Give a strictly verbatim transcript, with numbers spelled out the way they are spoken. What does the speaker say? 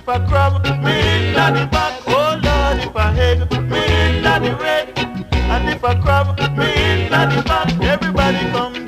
if I crab, me in the back. Oh Lord, if I head, me in the red. And if I crab, me in the back. Everybody come